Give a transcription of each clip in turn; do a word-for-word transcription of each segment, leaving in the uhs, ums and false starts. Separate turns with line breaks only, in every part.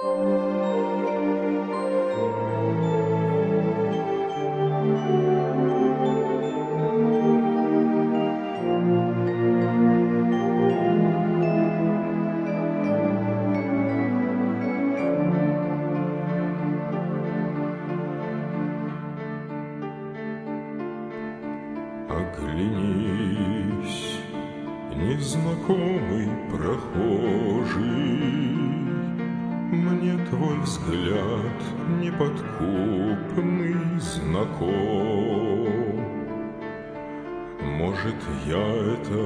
Оглянись, незнакомый прохожий, мне твой взгляд неподкупный знаком. Может, я это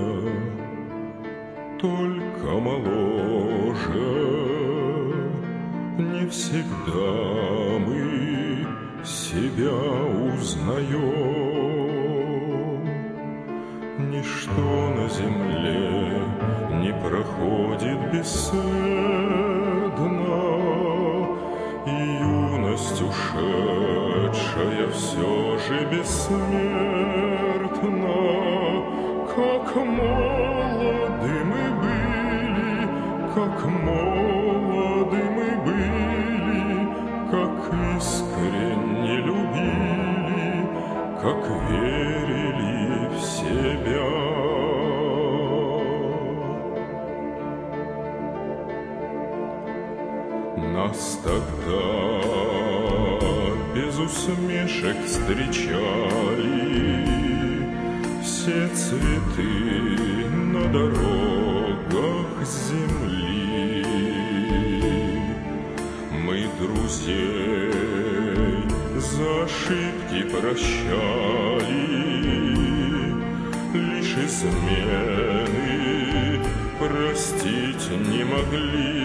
только моложе, не всегда мы себя узнаем. Ничто на земле не проходит бесследно, и юность ушедшая все же бессмертна. Как молоды мы были, как молоды мы были, как искренне любили, как верили в себя. Нас тогда без усмешек встречали все цветы на дорогах земли. Мы друзей за ошибки прощали, лишь измены простить не могли.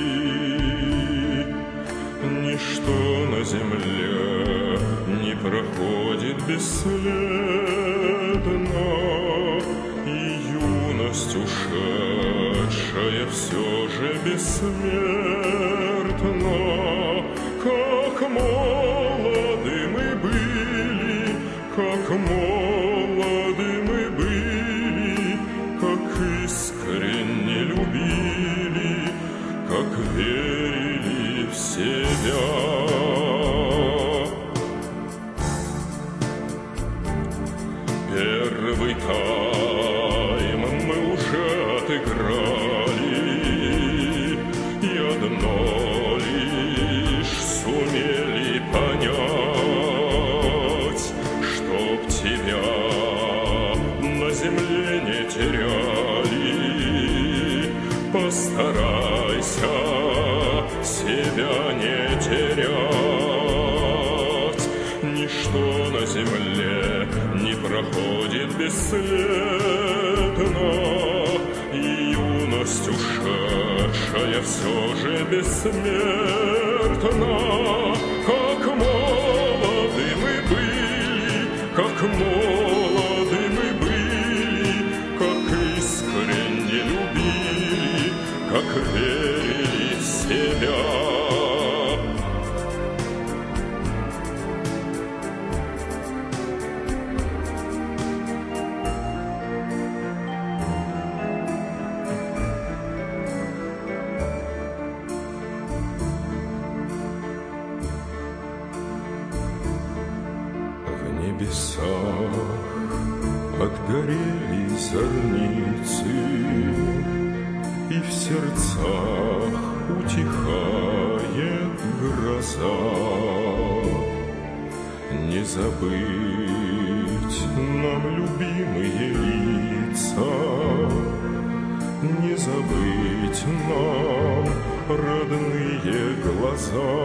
Ничто на земле не проходит бесследно, и юность ушедшая все же бессмертна. Как молоды мы были, как молоды мы были, как искренне любили, как верили в себя. Первый тайм мы уже отыграли, и одно лишь сумели понять, чтоб тебя на земле не теряли. Постарайся себя не терять. Ничто на земле не проходит бесследно, и юность ушедшая все же бессмертна. Как молоды мы были, как молоды мы были, как искренне любили, как верили в себя. В небесах отгорели зорницы, и в сердцах утихает гроза. Не забыть нам любимые лица, не забыть нам родные глаза.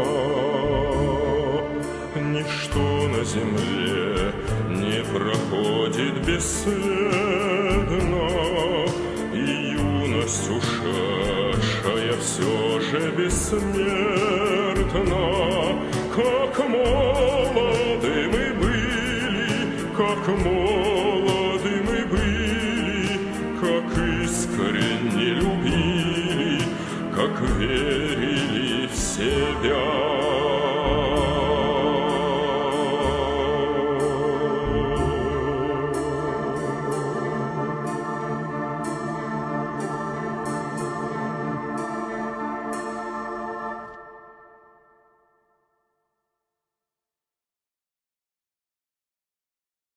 Ничто на земле не проходит бесследно, и юность ушедшая все же бессмертна. Как молоды мы были, как молоды мы были, как искренне любили, как верили в себя.